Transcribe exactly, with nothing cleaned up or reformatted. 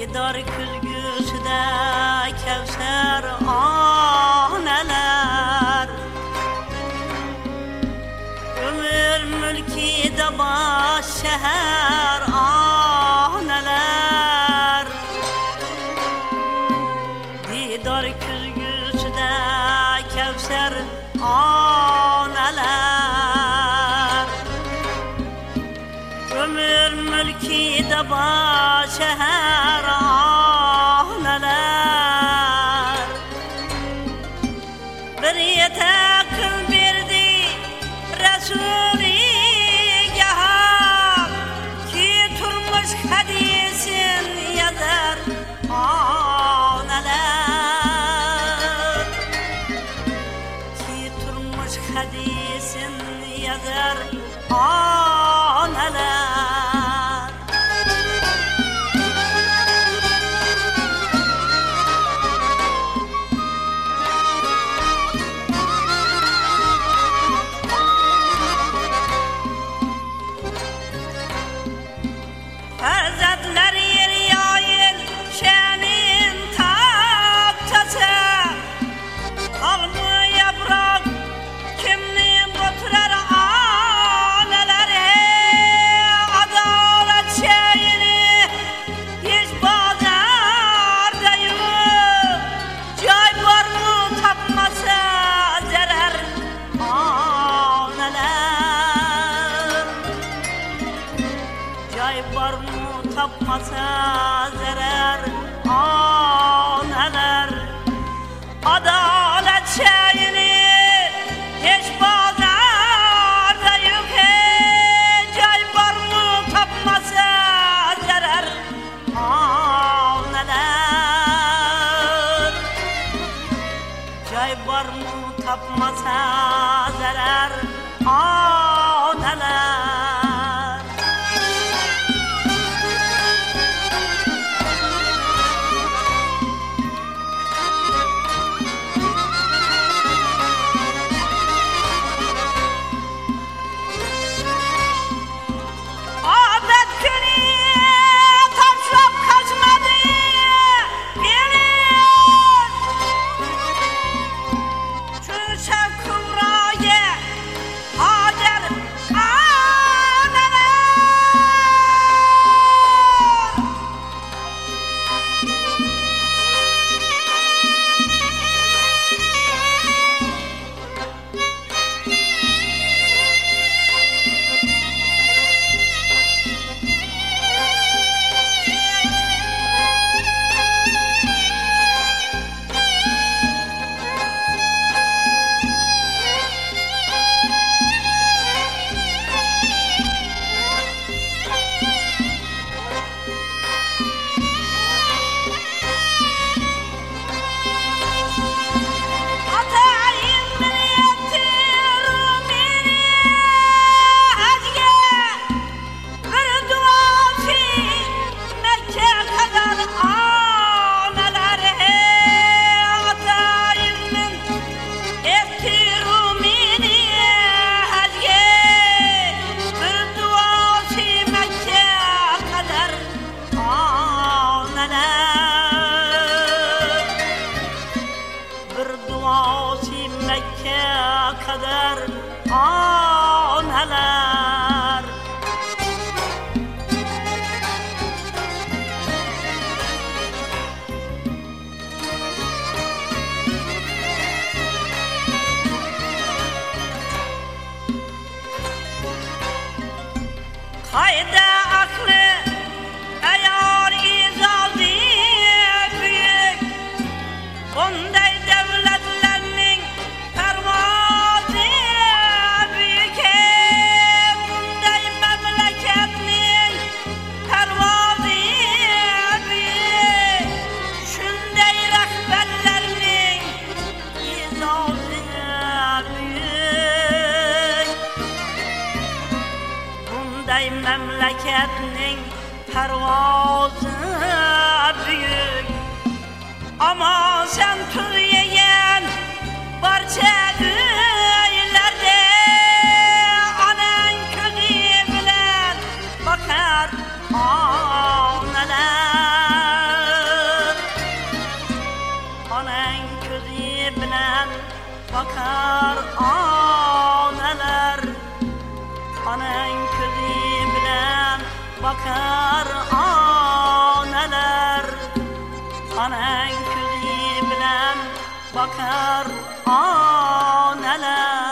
Didar külgüsüde Kevser aneler, ömür mülki de baş şehir aneler. Didar külgüsüde Kevser aneler, ömür mülki de baş şehir aneler. Bir yetekil berdi Resulü gahar, ki turmuş hadisin yazar aneler, ki turmuş hadisin yazar aneler. Hazretler yer yayın şenin taptası, kalbı yaprak kimliğin oturar aneler. Adalet şeyini hiç pazarda yok, cay var mı tapmasa zarar aneler. Cay var mı tapmasa zarar aneler. Adalet şeyini hiç pazarda yok, cay var mı tapmasa zarar aneler. Cay var mı tapmasa zarar aneler. Mekke kadar aneler. Hayda aklı eğer izaldi büyük, bunday devletlerinin pervazı büyük, bunday memleketinin pervazı büyük, şunday rehberlerinin izaldi büyük, bunday memleketinin pervazı büyük. Ama sen tüyeyen barça öylerde anan közü bilen bakar analar. bakar aneler, anan közü bilen bakar aneler.